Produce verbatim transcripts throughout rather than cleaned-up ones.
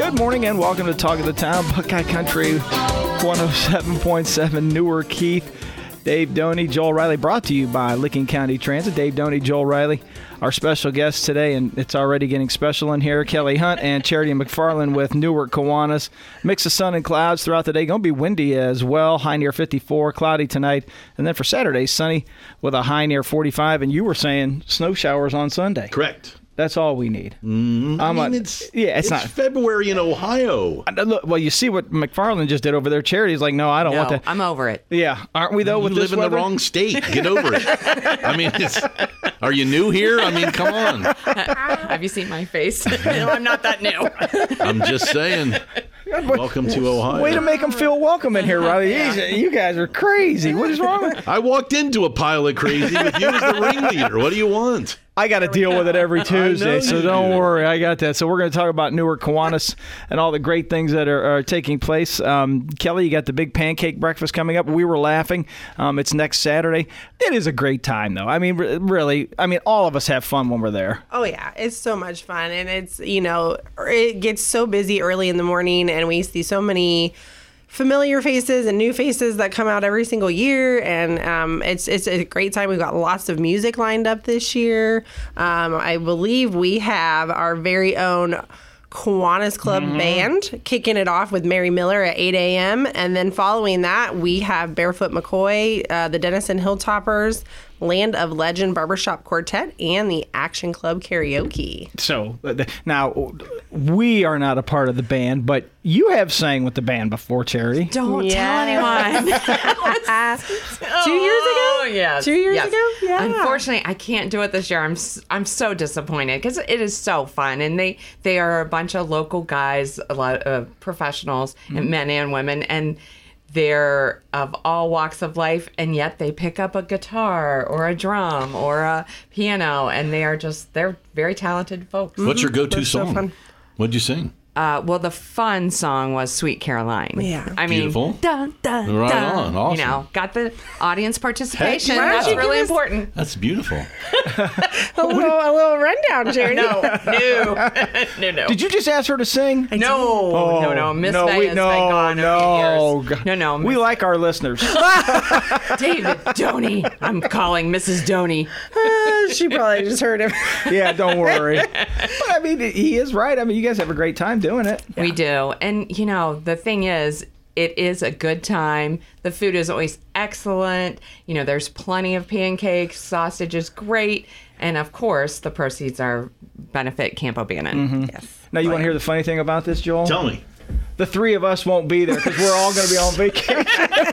Good morning and welcome to Talk of the Town, Buckeye Country one oh seven point seven Newark Keith. Dave Doney, Joel Riley, brought to you by Licking County Transit. Dave Doney, Joel Riley, our special guests today, and it's already getting special in here. Kelly Hunt and Charity McFarland with Newark Kiwanis. Mix of sun and clouds throughout the day. Going to be windy as well. High near fifty-four, cloudy tonight. And then for Saturday, sunny with a high near forty-five. And you were saying snow showers on Sunday. Correct. That's all we need. Mm, I mean, a, it's, yeah, it's, it's not February in Ohio. Look, well, you see what McFarland just did over there. Charity's like, no, I don't no, want that. I'm over it. Yeah, aren't we though? You with live this in weather? the wrong state. Get over it. I mean, it's, are you new here? I mean, come on. Have you seen my face? No, I'm not that new. I'm just saying. Welcome to Ohio. Way to make them feel welcome in here, Riley. Yeah. You guys are crazy. What is wrong with I walked into a pile of crazy with you as the ringleader. What do you want? I got to deal with it every Tuesday, so don't do. worry. I got that. So we're going to talk about Newark Kiwanis and all the great things that are, are taking place. Um, Kelly, you got the big pancake breakfast coming up. We were laughing. Um, it's next Saturday. It is a great time, though. I mean, really, I mean, all of us have fun when we're there. Oh, yeah. It's so much fun. And it's, you know, it gets so busy early in the morning, and we see so many familiar faces and new faces that come out every single year, and um, it's it's a great time. We've got lots of music lined up this year. Um, I believe we have our very own Kiwanis Club mm-hmm. band kicking it off with Mary Miller at eight a.m. And then following that, we have Barefoot McCoy, uh, the Denison Hilltoppers, Land of Legend Barbershop Quartet, and the Action Club Karaoke. So now we are not a part of the band, but you have sang with the band before, Charity. Don't yes. tell anyone. Two years ago? Oh, yes. Two years yes. ago? Yeah. Unfortunately, I can't do it this year. I'm s- I'm so disappointed because it is so fun, and they they are a bunch of local guys, a lot of professionals, mm-hmm. and men and women, and they're of all walks of life, and yet they pick up a guitar or a drum or a piano, and they are just, they're very talented folks. What's your go-to That's so song? fun. What'd you sing? Uh, well, the fun song was Sweet Caroline. Yeah. I mean, Beautiful. dun, dun, Right dun, on. Awesome. You know, got the audience participation. Heck, That's right. really Give us- important. That's beautiful. A little, a little rundown, Jerry. No, no, no, no. Did you just ask her to sing? No, Oh, no, no. Miss no, May we, has no, been gone no, over the years. No, no. We Miss like our listeners. David Doney. I'm calling Missus Doney. Uh, she probably just heard him. Yeah, don't worry. But I mean, he is right. I mean, you guys have a great time doing it. We do. And, you know, the thing is, it is a good time. The food is always excellent. You know, there's plenty of pancakes. Sausage is great. And, of course, the proceeds are benefit Camp O'Bannon. Mm-hmm. Yes. Now, you want to hear the funny thing about this, Joel? Tell me. The three of us won't be there because we're all going to be on vacation.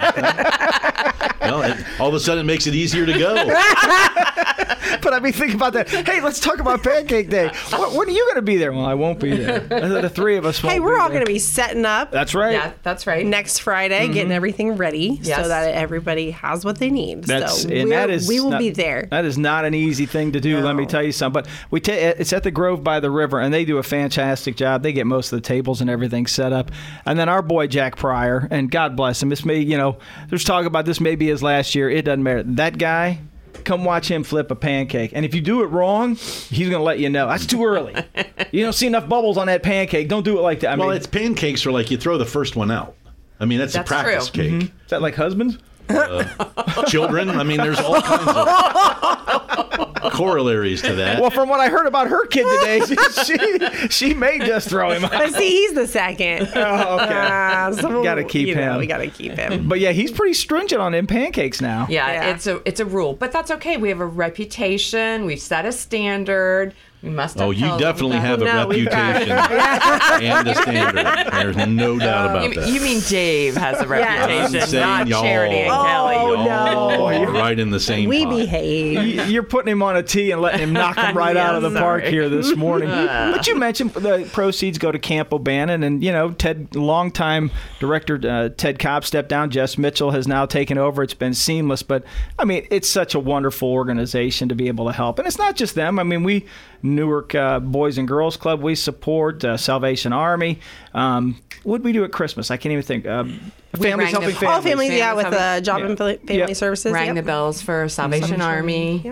Well, it, all of a sudden it makes it easier to go. But I mean, think about that. Hey, let's talk about Pancake Day. What, when are you going to be there? Well, I won't be there. The three of us won't Hey, we're be all there. going to be setting up That's right. Yeah, that's right. next Friday, Mm-hmm. getting everything ready Yes. so that everybody has what they need. That's so and we're- that is we will not- be there. That is not an easy thing to do. Let me No. tell you something. But we ta- it's at the Grove by the river, and they do a fantastic job. They get most of the tables and everything set up. And then our boy Jack Pryor, and God bless him. This may, you know, there's talk about this may be his last year. It doesn't matter. That guy. Come watch him flip a pancake. And if you do it wrong, he's going to let you know. That's too early. You don't see enough bubbles on that pancake. Don't do it like that. I Well, mean, it's pancakes are like you throw the first one out. I mean, that's, That's a practice true. cake. is that like husbands? Children, I mean, there's all kinds of corollaries to that. Well, from what I heard about her kid today, she she, she may just throw him out. But see, he's the second. Oh, okay. Uh, so Gotta keep you know, him. we got to keep him. But yeah, he's pretty stringent on them pancakes now. Yeah, Yeah. it's a it's a rule, but that's okay. We have a reputation. We've set a standard. We must. Oh, you upheld definitely that. have a No, we've got reputation and a standard. There's no doubt about You, that. you mean Dave has a I'm reputation, saying not y'all, Charity and Kelly. Oh, y'all no. are right in the same We pot. behave. Y- You're putting him on a tee and letting him knock him right out of the Yeah, park sorry. here this morning. But you mentioned the proceeds go to Camp O'Bannon, and you know Ted, longtime director uh, Ted Cobb stepped down. Jess Mitchell has now taken over. It's been seamless, but I mean it's such a wonderful organization to be able to help, and it's not just them. I mean we Newark uh, Boys and Girls Club we support, uh, Salvation Army. Um, what did we do at Christmas? I can't even think. Um, We families rang the- helping All families. families, yeah, Families with uh, having- Job Yeah. and Family Yep. Services. Rang yep. the bells for Salvation Salvation Army. Army, yep. Yep.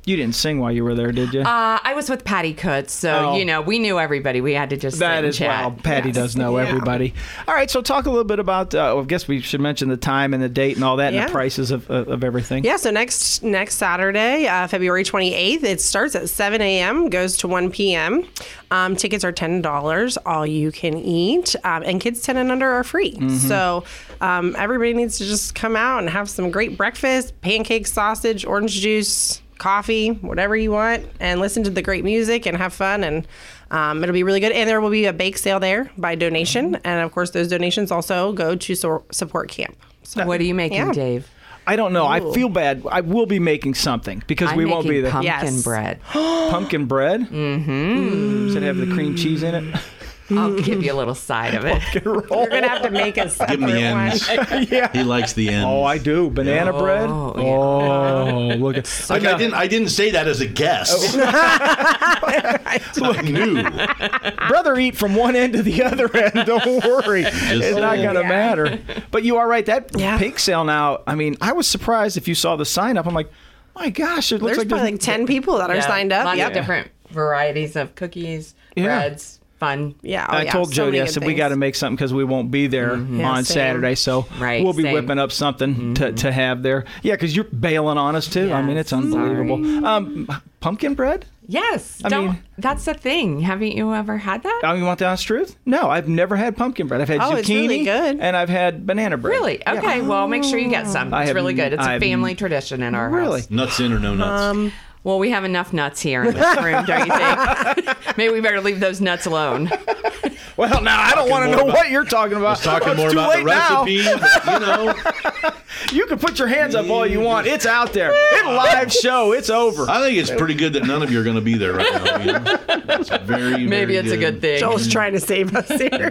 You didn't sing while you were there, did you? Uh, I was with Patty Coots, so Oh. you know we knew everybody. We had to just sit That and is chat. wow. Patty does know everybody. All right, so talk a little bit about. Uh, I guess we should mention the time and the date and all that, and Yeah. the prices of of, of everything. Yeah, so next next Saturday, uh, February twenty-eighth, it starts at seven a.m., goes to one p.m. Um, tickets are ten dollars, all you can eat, um, and kids ten and under are free. Mm-hmm. So um, everybody needs to just come out and have some great breakfast, pancakes, sausage, orange juice, coffee, whatever you want, and listen to the great music and have fun. And um, it'll be really good. And there will be a bake sale there by donation. And of course, those donations also go to so- support camp. So, What are you making, Yeah. Dave? I don't know. I Ooh. feel bad. I will be making something because I'm we won't making be there. pumpkin Yes. bread. Pumpkin bread. Mm-hmm. Does it have the cream cheese in it? I'll give you a little side of it. You're going to have to make a separate Give him the one. ends. Yeah. He likes the ends. Oh, I do. Banana bread. Oh, yeah. Oh, look at. Like, I didn't. I didn't say that as a guess. I knew. Brother, eat from one end to the other end. Don't worry, it's not gonna Yeah. matter. But you are right. That Yeah. bake sale now. I mean, I was surprised if you saw the sign up. I'm like, my gosh, it looks There's like probably like ten people that are Yeah, signed up. Lots Yep. of different varieties of cookies, Yeah. breads, fun. Yeah, oh, I yeah, told so Jody, many I good said, we things. got to make something because we won't be there Yeah, on same. Saturday. So Right, we'll be same. whipping up something to, to have there. Yeah, because you're bailing on us, too. I mean, it's Yes, unbelievable. Um, pumpkin bread? Yes, I don't. mean- that's the thing. Haven't you ever had that? I mean, you want the honest truth? No, I've never had pumpkin bread. I've had Oh, zucchini it's really good. and I've had banana bread. Really? Yeah. Okay. Well, make sure you get some. I It's have- really good. It's I a have- family tradition in our Really? house. Nuts in or no nuts? Um, Well, we have enough nuts here in this room, don't you think? Maybe we better leave those nuts alone. Well, now I don't Talking want to more know about- what you're talking about. I was talking Oh, it's more too about the late now. recipe, but, you know. You can put your hands up all you want. It's out there. It's a live show. It's over. I think it's pretty good that none of you are going to be there right now. You know? It's very, Maybe very it's a good thing. Joel's trying to save us here.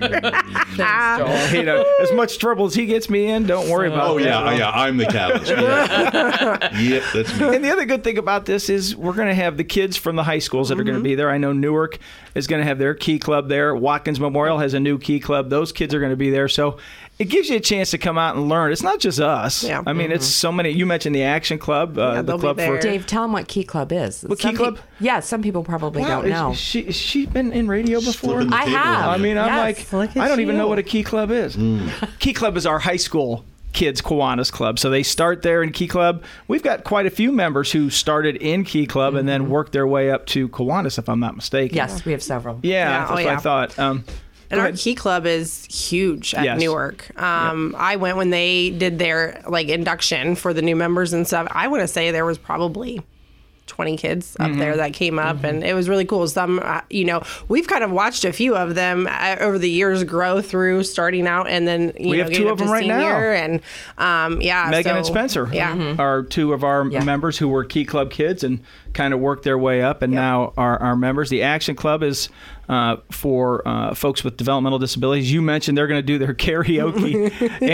Joel. You know, as much trouble as he gets me in, don't worry about Oh that. yeah, yeah. I'm the catalyst. Yeah. Yep, that's me. And the other good thing about this is we're going to have the kids from the high schools that are Mm-hmm. going to be there. I know Newark is going to have their key club there. Watkins Memorial has a new key club. Those kids are going to be there. So it gives you a chance to come out and learn. It's not just us. Yeah. I mean, it's so many. You mentioned the Action Club, uh, Yeah, the they'll be club for. there. Dave, tell them what Key Club is. What Some Key Club? peop- yeah, some people probably Wow, don't is- know. Is she, is she been in radio before? Flipping the I table have. on I you. mean, I'm Yes, like, look at I don't even you. know what a Key Club is. Key Club is our high school kids Kiwanis Club. So they start there in Key Club. We've got quite a few members who started in Key Club and then worked their way up to Kiwanis, if I'm not mistaken. Yes, we have several. Yeah, Yeah, that's oh, what yeah. I thought. Um, And go our ahead. Key Club is huge at Yes. Newark. Um, I went when they did their like induction for the new members and stuff. I want to say there was probably twenty kids up Mm-hmm. there that came up, and it was really cool. Some, uh, you know, we've kind of watched a few of them uh, over the years grow through, starting out, and then you We know have getting two up of them to right now. senior, and um, yeah, Megan so- and Spencer Yeah. are two of our Yeah. members who were Key Club kids and kind of worked their way up and now are our members. The Action Club is uh, for uh, folks with developmental disabilities. You mentioned they're going to do their karaoke,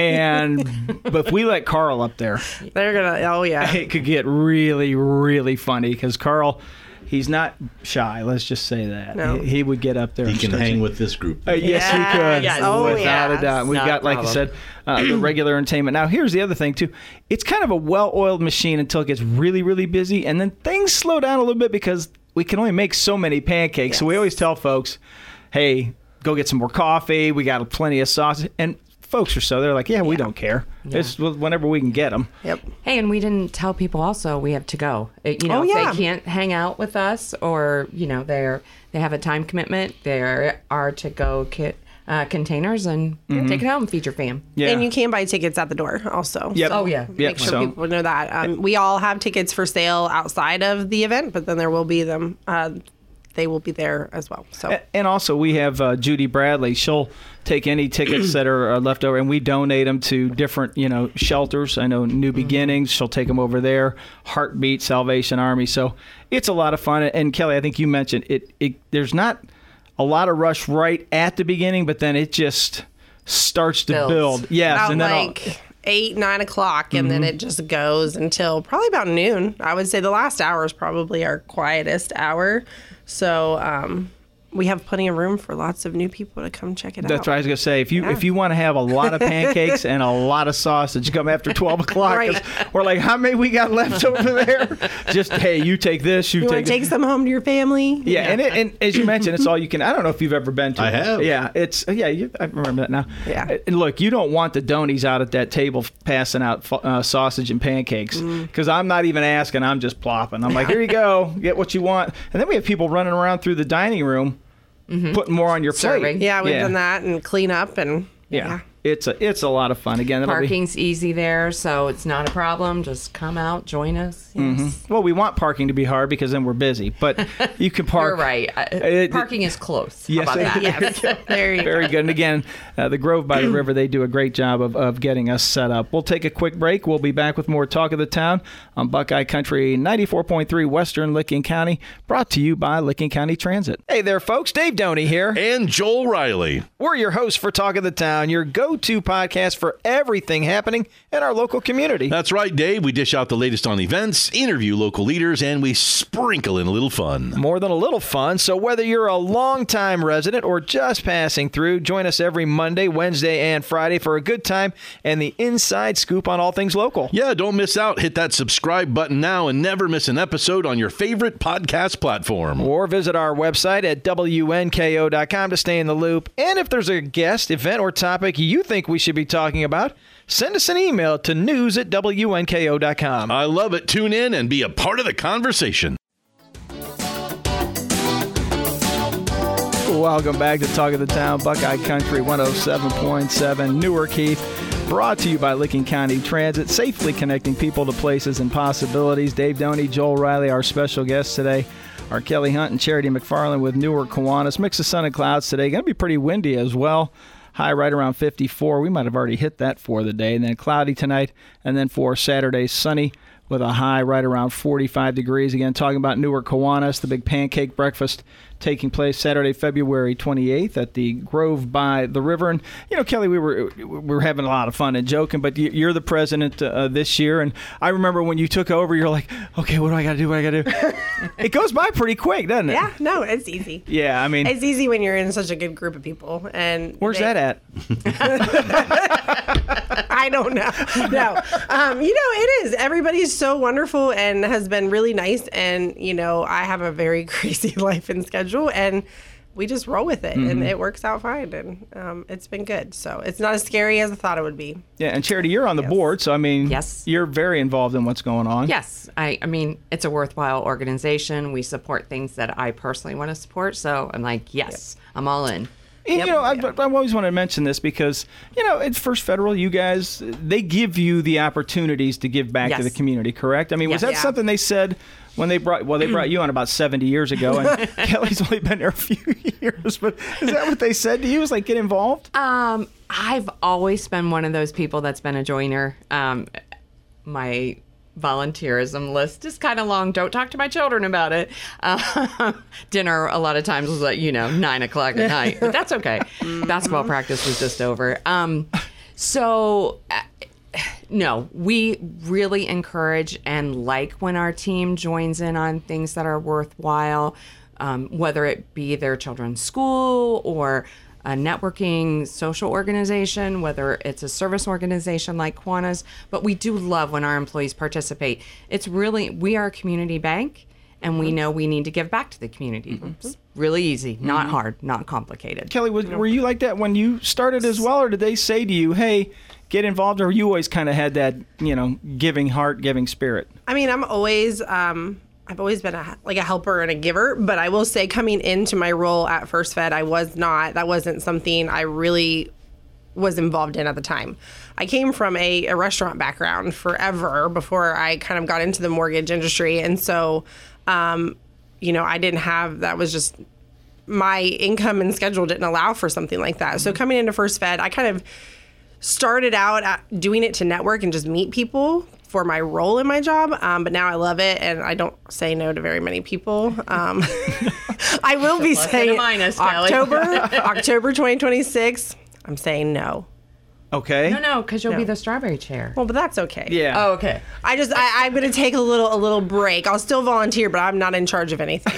and but if we let Carl up there, They're gonna. Oh yeah. it could get really, really funny because Carl, he's not shy. Let's just say that No. he, he would get up there. He and can start hang singing. with this group. Uh, yes, he could. Yes. Oh, without a yes. doubt. We've Not a got, like I problem. said, uh, the regular entertainment. Now, here's the other thing, too. It's kind of a well-oiled machine until it gets really, really busy, and then things slow down a little bit because we can only make so many pancakes. So we always tell folks, hey, go get some more coffee. We got plenty of sauce. And folks are so, they're like, yeah, we don't care. It's whenever we can get them. Yep. Hey, and we didn't tell people also we have to go. It, you know, Oh, if yeah. they can't hang out with us or, you know, they're they have a time commitment, there are to go kit uh, containers and take it home, feed your fam. Yeah. And you can buy tickets at the door also. Yep. Oh, yeah. Yep. Make sure So- people know that. Um, we all have tickets for sale outside of the event, but then there will be them. Uh, they will be there as well. So A- And also, we have uh, Judy Bradley. She'll take any tickets that are uh, left over, and we donate them to different, you know, shelters. I know New Beginnings. She'll take them over there. Heartbeat, Salvation Army. So it's a lot of fun. And Kelly, I think you mentioned it. it there's not a lot of rush right at the beginning, but then it just starts to Builds. build. Yes, about and then all- like eight, nine o'clock, and then it just goes until probably about noon. I would say the last hour is probably our quietest hour. So um, we have plenty of room for lots of new people to come check it That's out. what I was going to say. If you Yeah. if you want to have a lot of pancakes and a lot of sausage, come after twelve o'clock. 'Cause Right. We're like, how many we got left over there? Just, hey, you take this, you, You want take to take some home to your family? Yeah, and it, and as you mentioned, it's all you can. I don't know if you've ever been to. I it. have. Yeah, it's yeah. You, I remember that now. Yeah. And look, you don't want the Donies out at that table passing out uh, sausage and pancakes because I'm not even asking. I'm just plopping. I'm like, here you go, get what you want. And then we have people running around through the dining room, putting more on your Serving. plate. Yeah, we've done that and clean up and Yeah. yeah. It's a it's a lot of fun. Again, it'll be- Parking's easy there, so it's not a problem. Just come out, join us. Yes. Well, we want parking to be hard because then we're busy, but you can park. You're right. Uh, It- Parking is close. Yes, How about that? Yes. There you go. Very good. And again, uh, the Grove by the River, they do a great job of, of getting us set up. We'll take a quick break. We'll be back with more Talk of the Town on Buckeye Country ninety-four point three Western Licking County, brought to you by Licking County Transit. Hey there, folks. Dave Doney here. And Joel Riley. We're your hosts for Talk of the Town, your go-to podcast for everything happening in our local community. That's right, Dave. We dish out the latest on events, interview local leaders, and we sprinkle in a little fun. More than a little fun. So whether you're a longtime resident or just passing through, join us every Monday, Wednesday, and Friday for a good time and the inside scoop on all things local. Yeah, don't miss out. Hit that subscribe button now and never miss an episode on your favorite podcast platform. Or visit our website at W N K O dot com to stay in the loop. And if there's a guest, event, or topic you think we should be talking about, send us an email to news at W N K O dot com. I love it. Tune in and be a part of the conversation. Welcome back to Talk of the Town, Buckeye Country one oh seven point seven, Newark Heath. Brought to you by Licking County Transit, safely connecting people to places and possibilities. Dave Doney, Joel Riley, our special guests today. Our Kelly Hunt and Charity McFarland with Newark Kiwanis. Mix of sun and clouds today. Going to be pretty windy as well. High right around fifty-four. We might have already hit that for the day. And then cloudy tonight. And then for Saturday, sunny with a high right around forty-five degrees. Again, talking about Newark Kiwanis, the big pancake breakfast taking place Saturday, February twenty-eighth at the Grove by the River. And, you know, Kelly, we were we were having a lot of fun and joking, but you- you're the president uh, this year. And I remember when you took over, you're like, okay, what do I got to do? What do I got to do? It goes by pretty quick, doesn't it? Yeah, no, it's easy. Yeah, I mean, It's easy when you're in such a good group of people. And where's they- that at? I don't know. No. Um, you know, it is. Everybody's so wonderful and has been really nice. And, you know, I have a very crazy life and schedule, and we just roll with it, and it works out fine. And um, it's been good. So it's not as scary as I thought it would be. Yeah, and Charity, you're on the Yes. board, so I mean, Yes. you're very involved in what's going on. Yes, I, I mean, it's a worthwhile organization. We support things that I personally want to support. So I'm like, yes, I'm all in. And, Yep. you know, I, Yeah. I always want to mention this because, you know, at First Federal, you guys, they give you the opportunities to give back to Yes. the community, correct? I mean, was Yes. that Yeah. something they said when they brought, well, they brought you on about seventy years ago, and Kelly's only been there a few years, but is that what they said to you? It was like, get involved? Um, I've always been one of those people that's been a joiner. Um, my volunteerism list is kind of long. Don't talk to my children about it. Uh, dinner a lot of times was like, you know, nine o'clock at night, but that's okay. Basketball practice was just over. Um, so uh, no, we really encourage and like when our team joins in on things that are worthwhile, um, whether it be their children's school or a networking social organization, whether it's a service organization like Kiwanis. But we do love when our employees participate. It's really, we are a community bank, and we know we need to give back to the community. It's really easy, not hard, not complicated. Kelly, was, were you like that when you started as well, or did they say to you, hey, get involved, or you always kind of had that, you know, giving heart, giving spirit? I mean, I'm always, um, I've always been a, like a helper and a giver, but I will say coming into my role at First Fed, I was not, that wasn't something I really was involved in at the time. I came from a, a restaurant background forever before I kind of got into the mortgage industry. And so, um, you know, I didn't have, that was just, my income and schedule didn't allow for something like that. So coming into First Fed, I kind of started out at doing it to network and just meet people for my role in my job, um, but now I love it, and I don't say no to very many people. Um, I will be Plus and a saying minus, Kelly. October, October twenty twenty-six. I'm saying no. Okay. No, no, because you'll No. be the strawberry chair. Well, but that's okay. Yeah. Oh, okay. I just I, I'm gonna take a little a little break. I'll still volunteer, but I'm not in charge of anything.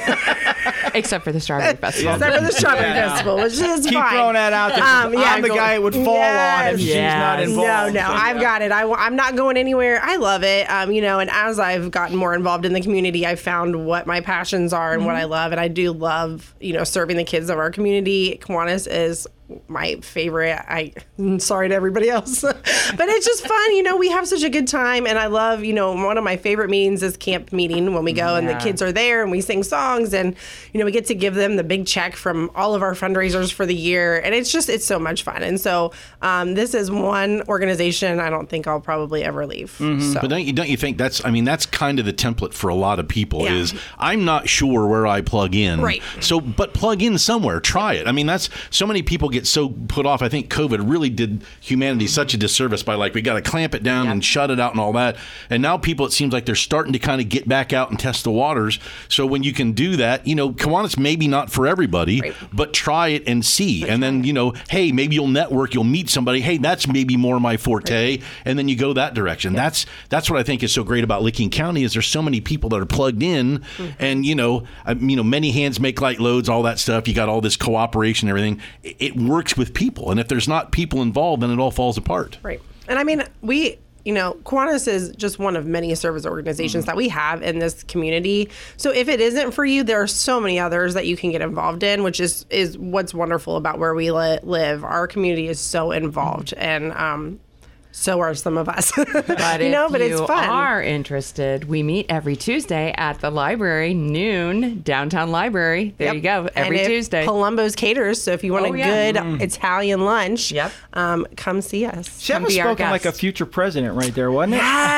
Except for the strawberry festival. Except for the strawberry Yeah. festival, which is Keep fine. throwing that out there. 'cause Um, yeah, I'm the go- guy it would fall on if Yes. she's not Yes. involved. No, no, So, I've yeah. got it. I, I'm not going anywhere. I love it. Um, you know, and as I've gotten more involved in the community, I've found what my passions are and what I love. And I do love, you know, serving the kids of our community. Kiwanis is my favorite. I, I'm sorry to everybody else, but it's just fun. You know, we have such a good time. And I love, you know, one of my favorite meetings is camp meeting when we go and the Yeah. kids are there and we sing songs and, you know, we get to give them the big check from all of our fundraisers for the year. And it's just, it's so much fun. And so um, this is one organization I don't think I'll probably ever leave. So. But don't you don't you think that's I mean that's kind of the template for a lot of people Yeah. is I'm not sure where I plug in. Right. So but plug in somewhere, try it. I mean that's so many people get so put off. I think COVID really did humanity such a disservice by like we got to clamp it down Yep. and shut it out and all that. And now people it seems like they're starting to kind of get back out and test the waters. So when you can do that, you know, Kiwanis maybe not for everybody, Right. but try it and see. And then, you know, hey, maybe you'll network, you'll meet somebody. Hey, that's maybe more my forte, and then you go that direction. That's that's what I think is so great about Licking County is there's so many people that are plugged in, Mm-hmm. and you know, I, you know, many hands make light loads, all that stuff. You got all this cooperation, and everything. It, it works with people, and if there's not people involved, then it all falls apart. Right. And I mean, we, you know, Kiwanis is just one of many service organizations that we have in this community. So if it isn't for you, there are so many others that you can get involved in, which is is what's wonderful about where we li- live. Our community is so involved, and um, so are some of us. But you know, if but you it's fun. are interested, we meet every Tuesday at the library, noon, downtown library. There Yep. you go, every And if Tuesday. Palumbo's caters. So if you want Oh, a yeah. good Italian lunch, Yep. um, come see us. She Come was be our spoken like a guest. future president right there, wasn't it?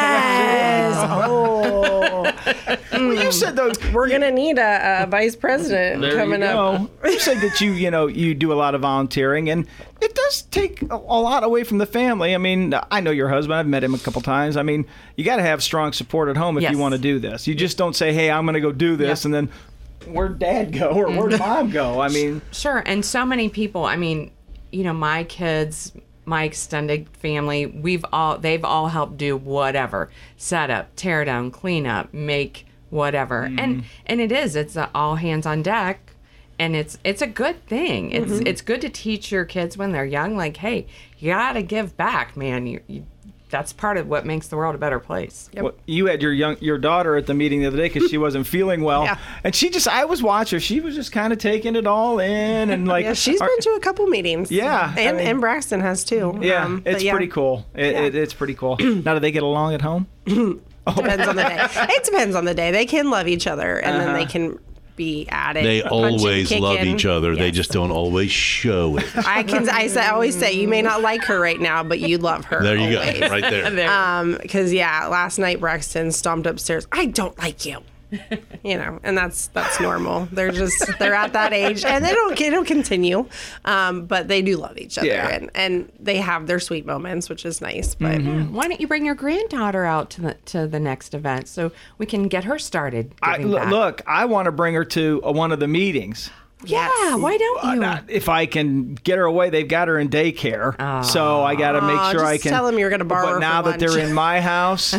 Yes. oh, Well, you said those. we're gonna need a, a vice president There coming you up. go. You said that you, you know, you do a lot of volunteering, and it does take a, a lot away from the family. I mean, I know your husband. I've met him a couple times. I mean, you got to have strong support at home if Yes. you want to do this. You just don't say, "Hey, I'm going to go do this," Yeah. and then where'd Dad go or where'd Mom go? I mean, Sure, and so many people. I mean, you know, my kids, my extended family, we've all they've all helped do whatever, set up, tear down, clean up, make whatever, and and it is it's a all hands on deck, and it's it's a good thing. It's it's good to teach your kids when they're young, like, hey, you gotta give back, man. You, you that's part of what makes the world a better place. Well, you had your young your daughter at the meeting the other day because she wasn't feeling well, Yeah. and she just I was watching her. She was just kind of taking it all in and like. Yeah, she's are- been to a couple meetings. Yeah, I and, mean- and Braxton has too. Yeah, Um, but it's yeah, pretty cool. It, Yeah. it, it's pretty cool. Now, do they get along at home? Depends on the day. It depends on the day. They can love each other, and then Uh-huh. they can be at it. They punching, always love kicking. each other. They Yes. just don't always show it. I can. I, say, I always say you may not like her right now, but you love her. There you always. go, right there. There. Um, because yeah, last night Braxton stomped upstairs. I don't like you. You know, and that's that's normal. They're just they're at that age, and they don't it'll continue. Um, but they do love each other, Yeah. and and they have their sweet moments, which is nice. But Why don't you bring your granddaughter out to the to the next event so we can get her started? I, giving l- back? look, I want to bring her to uh, one of the meetings. yeah. yes. Why don't you? Uh, if I can get her away, they've got her in daycare, so I got to make Aw, sure just I can. tell 'em you're gonna borrow But her now for that they're lunch. in my house,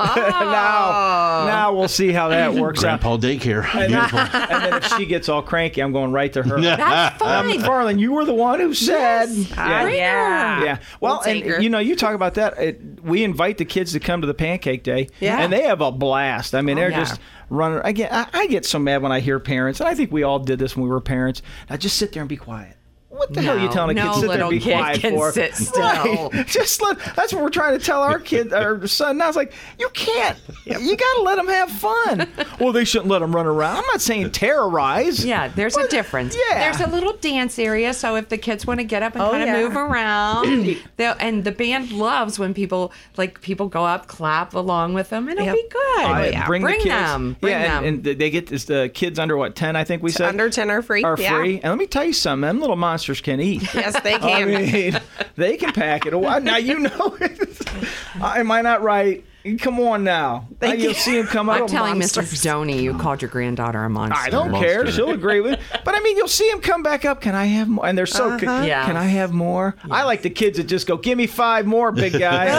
now now we'll see how that works out. Grandpa daycare. Beautiful. And then if she gets all cranky, I'm going right to her. That's fine. Farland, you were the one who said. Ah, yeah. Yeah. Well, We'll take and her. you know, you talk about that. It, we invite the kids to come to the Pancake Day, Yeah. and they have a blast. I mean, they're yeah. just running. I get, I, I get so mad when I hear parents, and I think we all did this when we were parents. I just sit there and be quiet. What the hell are you No, telling a kid no to sit there and little be kid quiet can for? sit still. Right. Just let. That's what we're trying to tell our kid, our son. Now it's like you can't. You got to let them have fun. Well, they shouldn't let them run around. I'm not saying terrorize. Yeah, there's What? a difference. Yeah. There's a little dance area, so if the kids want to get up and Oh, kind of yeah. move around, they'll, and the band loves when people like people go up, clap along with them, and it'll Yep. be good. I- yeah. Bring, Bring the kids. them. Bring yeah, them. And, and they get this, the kids under what ten? I think we said Under ten are free. are Yeah. free. And let me tell you something. Them little monsters can eat. Yes, they I can. mean, they can pack it away. Now you know. Am I not right? Come on now. Thank You'll you. see him come up. I'm telling monsters. Missus Doney you called your granddaughter a monster. I don't Monster. care. She'll agree with it. But I mean, you'll see him come back up. Can I have more? And they're so. Uh-huh. Yes. Can I have more? I like the kids that just go, give me five more, big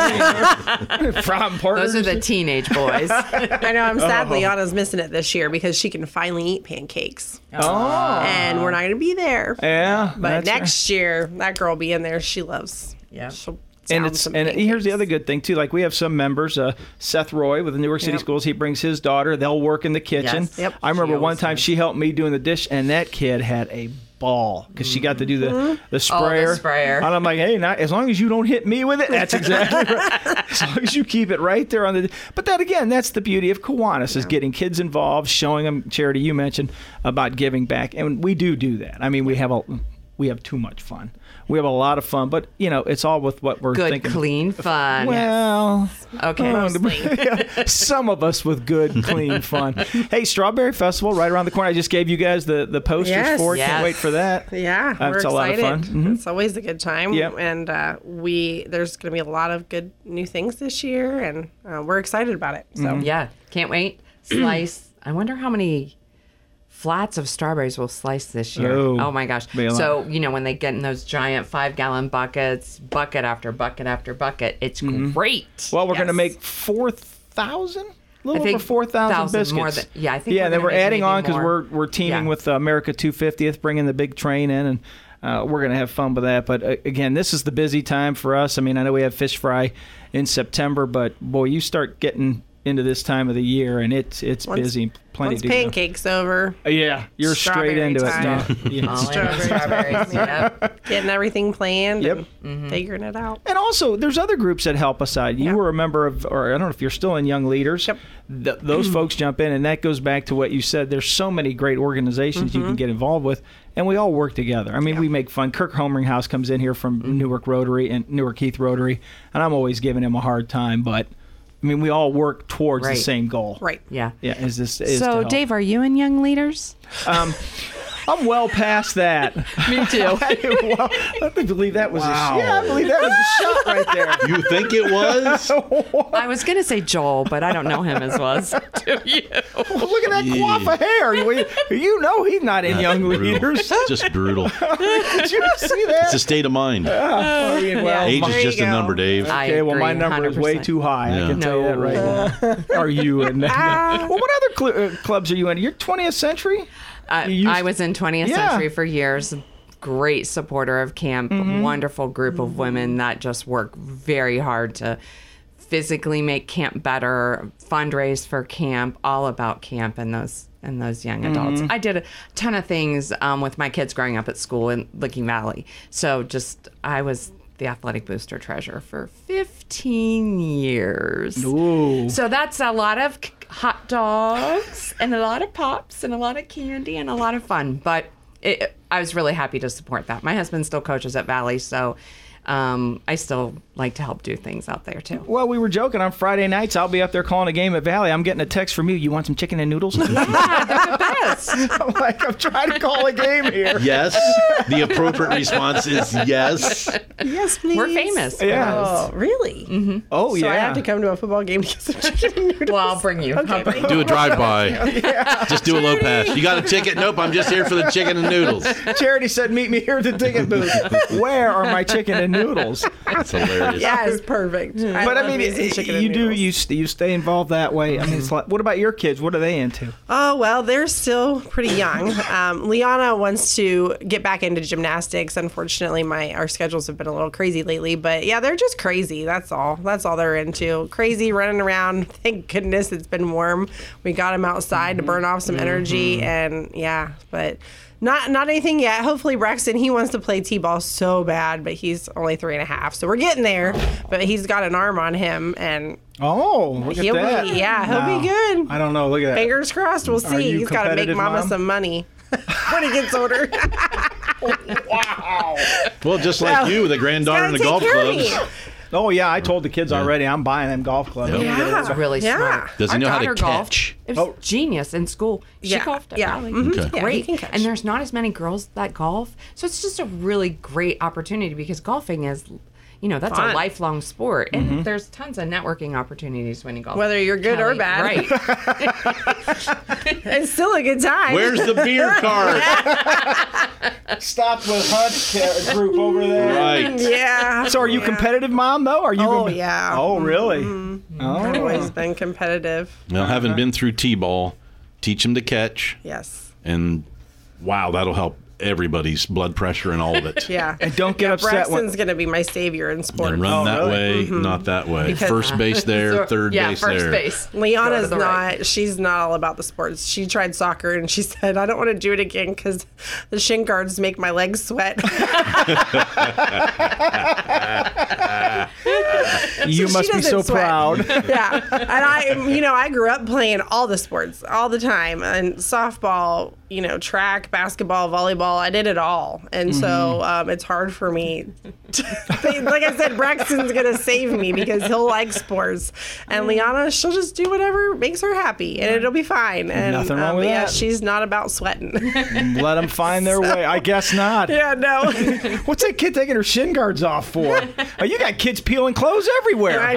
guy. From Those are the teenage boys. I know. I'm sad Liana's missing it this year because she can finally eat pancakes, Oh. and we're not going to be there. Yeah. But that's next year, that girl will be in there. She loves. Yeah. she'll and sound it's some and here's the pancakes. other good thing too. Like we have some members, uh, Seth Roy with the Newark City Yep. Schools. He brings his daughter. They'll work in the kitchen. Yes. Yep. I remember She one always time does. she helped me doing the dish, and that kid had a ball because she got to do the the sprayer. sprayer. And I'm like, hey, not, as long as you don't hit me with it, that's exactly right. As long as you keep it right there on the. But that again, that's the beauty of Kiwanis is getting kids involved, showing them. Charity, you mentioned about giving back, and we do do that. I mean, we have a we have too much fun. We have a lot of fun, but you know, it's all with what we're Good, thinking. clean fun. Well, Okay. yeah, some of us with good, clean fun. Hey, Strawberry Festival right around the corner. I just gave you guys the, the posters Yes. for it. Can't Yes. wait for that. Yeah, That's we're a lot of excited. fun. Mhm. It's always a good time. Yep. And uh, we there's going to be a lot of good new things this year, and uh, we're excited about it. So Yeah, can't wait. Slice. I wonder how many flats of strawberries we'll slice this year. Oh, Oh, my gosh. be a lot. So, you know, when they get in those giant five gallon buckets, bucket after bucket after bucket, it's great. Well, we're going to Yes. make four thousand? A little I think over four thousand thousand biscuits. more than- yeah, I think Yeah, we're then gonna we're make adding maybe on because more. we're, we're teaming Yeah. with uh, America two fiftieth, bringing the big train in, and uh, we're going to have fun with that. But uh, again, this is the busy time for us. I mean, I know we have fish fry in September, but boy, you start getting into this time of the year, and it's it's Once- busy. Plenty once to go. pancakes over, Uh, Yeah, you're straight Strawberry into time. it. Yeah. Yeah. All in Strawberries. strawberries. Yep. getting everything planned, Yep. and figuring it out. And also, there's other groups that help us out. You Yeah. were a member of, or I don't know if you're still in Young Leaders. Yep. Th- those folks jump in, and that goes back to what you said. There's so many great organizations you can get involved with, and we all work together. I mean, we make fun. Kirk Homeringhouse comes in here from Newark Rotary and Newark Heath Rotary, and I'm always giving him a hard time, but I mean, we all work towards Right. the same goal. Right. Yeah. Yeah. Is this? Is to So, help. Dave, are you in Young Leaders? Um, I'm well past that. Me too. well, I believe that was Wow. a yeah. I believe that was a shot right there. You think it was? I was going to say Joel, but I don't know him as well as do you. Well, look at that Yeah. quaff of hair. You, you know he's not in Young Brutal. Leaders. Just brutal. Did you see that? It's a state of mind. I mean, well, Age my- is There just you a go. number, Dave. I okay, well, my agree, number is way one hundred percent. too high. I Yeah. can tell you that right now. Are you in that? well, what other cl- uh, clubs are you in? You're twentieth Century? I, You used- I was in twentieth Yeah. Century for years. Great supporter of camp. Wonderful group of women that just work very hard to physically make camp better, fundraise for camp, all about camp and those and those young adults. I did a ton of things um, with my kids growing up at school in Licking Valley. So just I was the athletic booster treasurer for fifteen years. Ooh. So that's a lot of c- hot dogs and a lot of pops and a lot of candy and a lot of fun. But it, I was really happy to support that. My husband still coaches at Valley, so um, I still like to help do things out there too. Well, we were joking. On Friday nights, I'll be up there calling a game at Valley. I'm getting a text from you. You want some chicken and noodles? Yes. I'm like, I'm trying to call a game here. Yes. The appropriate response is yes. Yes, please. We're famous. for Yeah. those. Oh, really? Mm-hmm. Oh, So yeah. I have to come to a football game to get some chicken and noodles. Well, I'll bring you. I'll bring you. Do a drive-by. Just do a low pass. You got a ticket? Nope, I'm just here for the chicken and noodles. Charity said, meet me here at the ticket booth. Where are my chicken and noodles? That's hilarious. Yeah, it's perfect. But I love mean, me some chicken and you do noodles. you st- you stay involved that way. I mean, it's like, what about your kids? What are they into? Oh, well, they're still pretty young. Um, Liana wants to get back into gymnastics. Unfortunately, my our schedules have been a little crazy lately. But yeah, they're just crazy. That's all. That's all they're into. Crazy, running around. Thank goodness it's been warm. We got them outside to burn off some energy. And yeah, but not not anything yet. Hopefully, Braxton, he wants to play T-ball so bad, but he's only three and a half. So we're getting there. But he's got an arm on him. And Oh, look he'll at that. be, yeah, he'll Wow. be good. I don't know. Look at that. Fingers crossed. We'll Are see. you He's got to make competitive, Mama Mom? some money when he gets older. Well, just like you, the granddaughter in the Gotta golf take care of clubs. me. Oh yeah, I told the kids already. I'm buying them golf clubs. Yeah. It's really Yeah. smart. Does he Our know how to daughter golfed. catch? It was Oh. genius in school. She Yeah, golfed at yeah. Valley. Mhm. Okay. Yeah, he Great. can catch. And there's not as many girls that golf. So it's just a really great opportunity because golfing is, you know, that's Fun. a lifelong sport. And Mm-hmm. there's tons of networking opportunities when you golf. Whether you're good or Kelly, bad. Right. It's still a good time. Where's the beer cart? Stop with Hunt group over there. Right. Yeah. So are you Yeah. competitive, Mom, though? Are you Oh, com- yeah. Oh, really? I've Oh. always been competitive. Well, having been through T-ball, teach them to catch, Yes. and wow, that'll help everybody's blood pressure and all of it. Yeah. And don't get yeah, upset when- Braxton's going to be my savior in sports. And run Oh, that really? way, not that way. Because- First base there, So- third yeah, base first there. base. Go Leanna's to the not, right. she's not all about the sports. She tried soccer and she said, I don't want to do it again because the shin guards make my legs sweat. You So must she be so doesn't sweat. proud. Yeah. And I, you know, I grew up playing all the sports all the time, and softball, you know, track, basketball, volleyball. I did it all. And so um, it's hard for me. To, like I said, Braxton's going to save me because he'll like sports. And Liana, she'll just do whatever makes her happy and it'll be fine. And Nothing wrong um, with yeah, that. she's not about sweating. Let them find their way. I guess not. yeah, no. What's that kid taking her shin guards off for? Oh, you got kids peeling clothes everywhere. I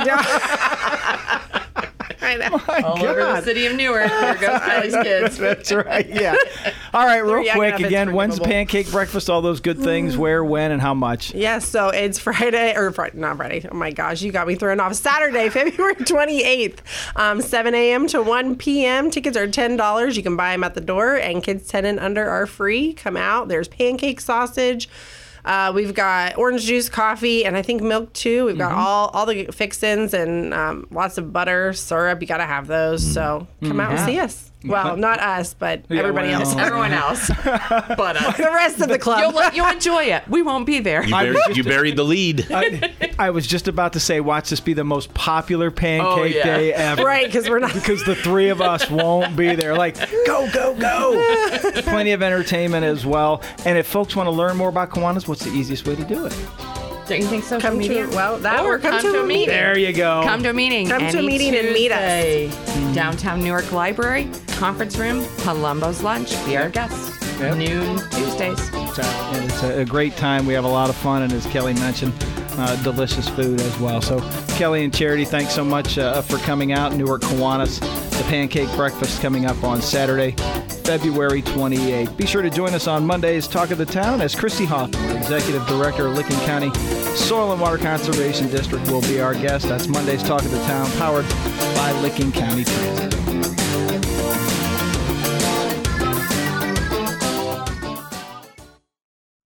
know. I know. My All over the God. city of Newark. There goes Kelly's kids. That's right. Yeah. All right, real young quick enough, it's again. When's forgivable. pancake breakfast? All those good things. Where, when, and how much? Yeah, so it's Friday, or Friday, not Friday. Oh my gosh, you got me thrown off. Saturday, February twenty-eighth, um, seven a.m. to one p.m. Tickets are ten dollars. You can buy them at the door, and kids ten and under are free. Come out. There's pancake sausage. Uh, we've got orange juice, coffee, and I think milk too. We've got all all the fix-ins and um, lots of butter, syrup. You got to have those. So come out and see us. Well, not us, but Yeah, everybody well, else. Everyone else but us. The rest of the club. You'll, you'll enjoy it. We won't be there. You buried, you buried the lead. I, I was just about to say, watch this be the most popular pancake Oh, yeah. day ever. Right, because we're not. Because the three of us won't be there. Like, go, go, go. Plenty of entertainment as well. And if folks want to learn more about Kiwanis, what's the easiest way to do it? Don't you think social Come to- media? well, that or or come to a meeting. There you go. Come to a meeting. Come to a any meeting and meet us. Tuesday. Downtown Newark Library, conference room, Palumbo's lunch. Be our guest. Yep. Noon Tuesdays. So, and it's a, a great time. We have a lot of fun, and as Kelly mentioned, uh, delicious food as well. So, Kelly and Charity, thanks so much uh, for coming out. Newark Kiwanis, the pancake breakfast coming up on Saturday, February twenty-eighth. Be sure to join us on Monday's Talk of the Town as Christy Hoffman, Executive Director of Licking County Soil and Water Conservation District, will be our guest. That's Monday's Talk of the Town, powered by Licking County Transit.